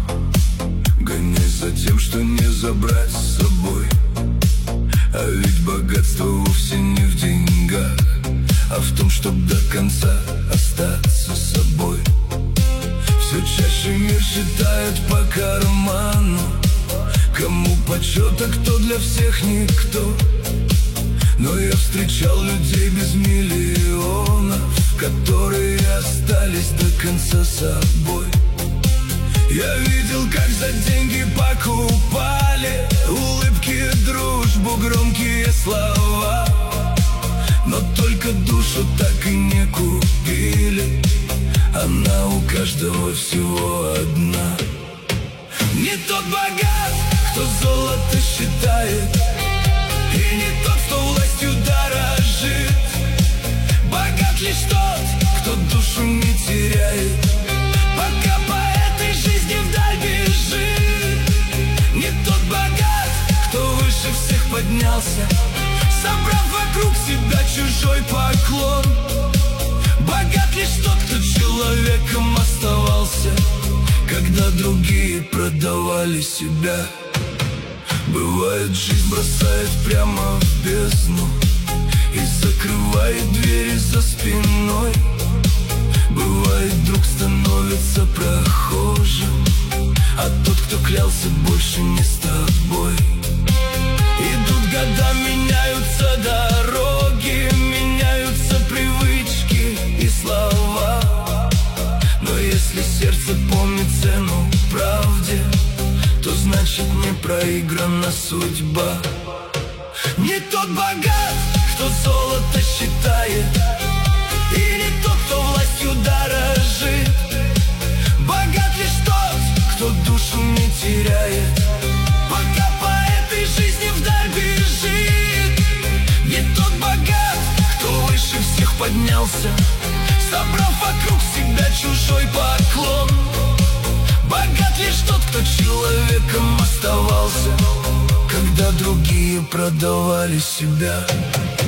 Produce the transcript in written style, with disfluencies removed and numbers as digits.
гонясь за тем, что не забрать с собой. А ведь богатство вовсе не в деньгах, а в том, чтоб до конца остаться собой. Все чаще мир считает по карману, кому почет, а кто для всех никто. Но я встречал людей без миллионов, которые остались до конца собой. Я видел, как за деньги покупали улыбки, дружбу, громкие слова, но только душу так и не купили. Она у каждого всего одна. Не тот богат, кто золото считает, и не тот, кто властью дорожит. Богат лишь тот, кто душу не теряет, пока по этой жизни вдаль бежит. Не тот богат, кто выше всех поднялся, собрав вокруг себя чужой поклон. Богат лишь тот, кто человеком оставался, когда другие продавали себя. Бывает, жизнь бросает прямо в бездну и закрывает двери за спиной. Бывает, друг становится прохожим, а тот, кто клялся, больше не с тобой. Идут года, меняются дороги, меняются привычки и слова. Но если сердце помнит цену правде, то значит не проиграна судьба. Не тот богат, кто золото считает, и не тот, кто властью дорожит. Богат лишь тот, кто душу не теряет, пока по этой жизни вдаль бежит. Не тот богат, кто выше всех поднялся, собрав вокруг себя чужой поклон. Богат лишь тот, кто человеком оставался, когда другие продавали себя.